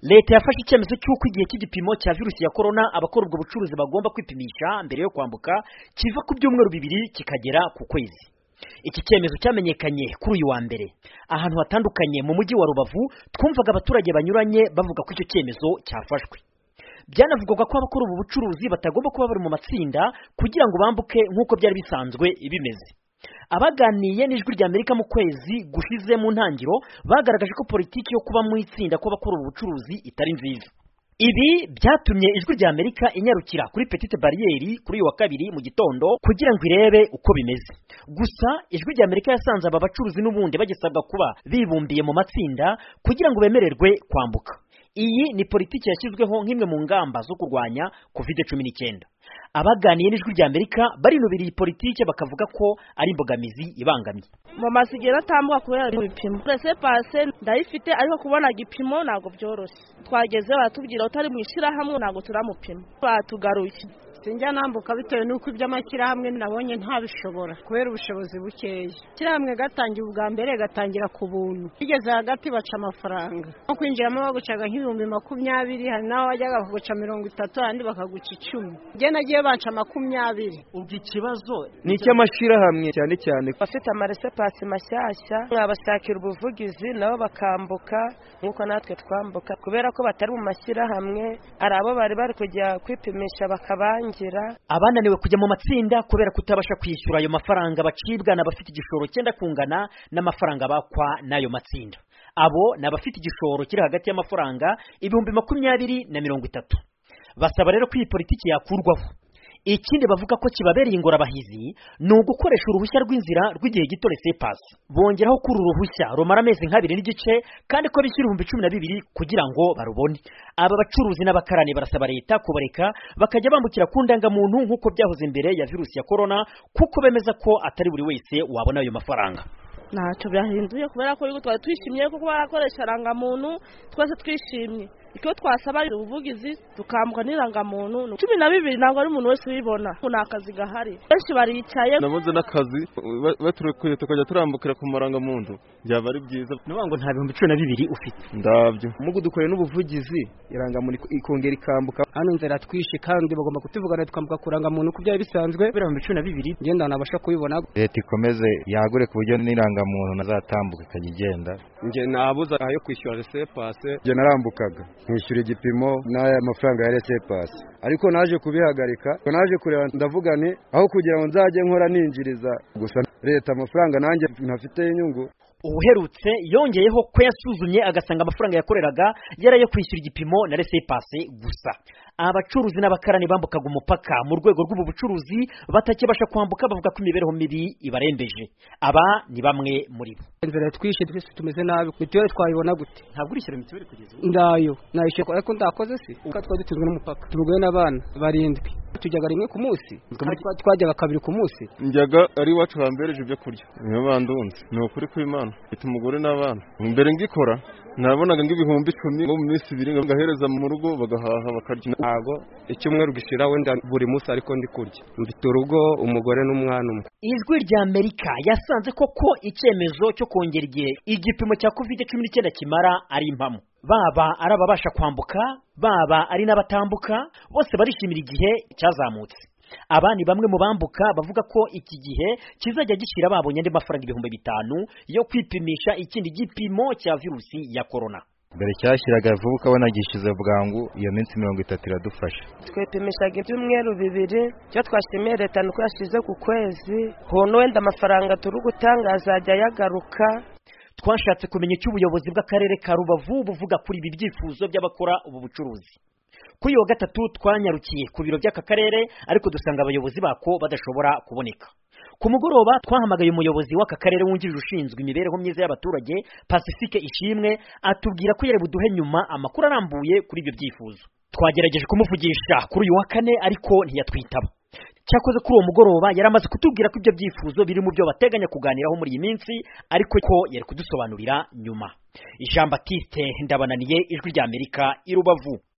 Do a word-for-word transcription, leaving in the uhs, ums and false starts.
Leta yafashe icyemezo cy'uko igihe cy'igipimo cya virusi ya corona abakora ubwo bucuruzi bagomba kwipimisha mbere yo kwambuka kiva ku byumweru bibiri kikagera ku kwezi. Iki cyemezo cyamenyekanye kuri uyu wa mbere ahantu hatandukanye mu mujyi wa Rubavu. Twumvaga abaturage banyuranye bavuga ko icyo cyemezo cyafashwe. Byanavugwaga ko abakora ubu bucuruzi batagomba kuba bari mu matsinda kugira ngo bambuke nk'uko byari bisanzwe bimeze. Abaganiye n'ijwi rya Amerika mu kwezi gushize mu ntangiro bagaragaje ko politiki yo kuba mu itsinda ko bakora ubu bucuruzi itari nziza. Ibi byatumye ijwi rya Amerika inyarukira kuri Petite Barriere kuri uyu wa kabiri mu gitondo kugira ngo irebe uko bimeze. Gusa ijwi rya Amerika yasanze aba bacuruzi n'ubundi bagisabwa kuba bibumbiye mu matsinda kugira ngo bemererwe kwambuka. Iyi ni politiki yashyizweho nk'imwe mu ngamba zo kurwanya covid cumi n'icyenda. Abaganiye n'ijwi rya Amerika barinubira iyi politiki bakavuga ko ari imbogamizi ibangamye. Mu masigera tambuka kubera ibipimo. Presse passe ndayifite ariko kubona gipimo nago byoroshye. Twageze batubwira utari mu ishira hamwe nago turamupima. Batugaruye. Sinjya nambuka bitewe nuko iby'amakira hamwe nabonye nta bishobora kubera ubushobozi bukeya. Kiramwe gatangira ubwa mbere gatangira ku buntu. Bigeze hagati baca amafaranga. No kwinjiramo bagucaga nk'ibihumbi makumyabiri hari naho wajyaga kuguca mirongo itatu andi bakaguca icumi. Je nagiye baca makumyabiri. Ubwo ikibazo ni icy'amashira hamwe cyane cyane bafite amarese passe mashyashya mwabashakira ubuvugizi nabo bakambuka nkuko natwe twambuka kubera ko batari mu mashyira hamwe arabo bari bari kujya kwipimisha bakabanje. Abananiwe kujya mu matsinda kubera kutabasha kwishyura ayo mafaranga bacibwa n'abafite igishoro cyenda kungana n'amafaranga bakwa n'ayo matsinda. Abo n'abafite igishoro kiri hagati y'amafaranga ibihumbi makumyabiri na mirongo itatu. Basaba rero ko iyi politiki yakurwaho. Ikindi bavuga ko kibabereye ingorabahizi ni ugukoresha uruhushya rw'inzira rw'igihe gito laissez passer. Bongeraho kuri uruhushya rumara amezi nk'abiri n'igice kandi ko bishyura ibihumbi cumi na bibiri kugira ngo barubone. Aba bacuruzi n'abakarani barasaba leta kubareka bakajya bambukira ku ndangamuntu nk'uko byahoze imbere ya virusi ya corona kuko bemeza ko atari buri wese wabona ayo mafaranga. Ntacyo byahinduye kubera ko yuko twari twishimye kuko barakoresha rangamuntu twese twishimye. Icyo twasaba ari ubuvugizi tukambuka n'irangamuntu cumi na bibiri ntabwo ari umuntu wese ubibona kuna akazi gahari benshi baricaye nabuze n'akazi baturukuye tukajya turambukira ku marangamuntu byaba ari byiza nuvuga ngo nta bihumbi cumi na bibiri ufite ndabyo mugu dukoreye n'ubuvugizi irangamuntu ikongera ikambuka hano nzera twishe kandi bagomba kutuvugana tukambuka kurangamuntu ku byari bisanzwe ibihumbi cumi na bibiri ngenda nabasha kubibona. Leta ikomeze yagure ku buryo n'irangamuntu nazatambuka ikagenda. Nge nabuza ayo kwishyura laissez passer je narambukaga nishyura igipimo n'aya mafaranga ya laissez passer ariko naje kubihagarika naje kureba ndavuga ni aho kugira ngo nzaje nkora ninjiriza gusa leta amafaranga nanjye ntafite inyungu. Uherutse yongeyeho ko yasuzumye agasanga amafaranga yakoreraga yarayo kwishyura igipimo na laissez passer gusa. Abacuruzi n'abakarani bambukaga umupaka mu rwego rw'ubu bucuruzi batakibasha kwambuka bavuga ko imibereho mibi ibarembeje. Aba ni bamwe muri bo. Inzira twishe twese tumeze nabi mituweli twayibona gute? Ntabwo urishyura mituweli kugeza ubu? Ndayo nayishe ariko ndakoze si uko twari dutunzwe n'umupaka turugoye n'abana barindwi tujyaga rimwe ku munsi twajyaga kabiri ku munsi. Njyaga ari wacu hambereje ibyo kurya niyo bandunze ni ukuri kw'Imana ite umugore n'abana mbere ngikora nabonaga ng'ibihumbi icumi mu minsi ibiri ngahereza mu rugo bagahaha bakarya. Ntago icyumweru gishira wenda buri munsi ariko ndi kurya mfite urugo umugore n'umwana umwe. Ijwi rya Amerika yasanze koko icyemezo cyo kongera igihe igipimo cya covid cumi n'icyenda kimara ari impamo. Baba arababasha kwambuka baba ari n'abatambuka bose barishimira igihe cyazamutse. Aba ni bamwe mu bambuka bavuga ko iki gihe kizajya gishira babonye andi mafaranga ibihumbi bitanu yo kwipimisha ikindi gipimo cya virusi ya corona. Mbere cyashyiraga vuba ukabona gishize bwangu iyo minsi mirongo itatu iradufasha. Twipimishaga ibyumweru bibiri cyo twashimiye leta nuko yashize ku kwezi hono wenda amafaranga turi gutangaza ajya yagaruka. Twashatse kumenya icyo ubuyobozi bw'akarere ka Rubavu buvuga kuri ibi byifuzo by'abakora ubu bucuruzi. Kuri yo gatatu twanyarukiye ku biro by'aka karere ariko dusanga abayobozi bako badashobora kuboneka. Ku mugoroba twahamagaye umuyobozi w'aka karere wungirije ushinzwe imibereho myiza y'abaturage Pacifique Ishimwe atubwira ko yari buduhe nyuma amakuru arambuye kuri ibyo byifuzo. Twagerageje kumuvugisha kuri uyu wa kane ariko ntiyatwitaba. Cyakoze kuri uwo mugoroba yaramaze kutubwira ko ibyo byifuzo biri mu byo bateganya kuganiraho muri iyi minsi ariko ko yari kudusobanurira nyuma. Jean Baptiste Ndabananiye, Ijwi rya Amerika, i Rubavu.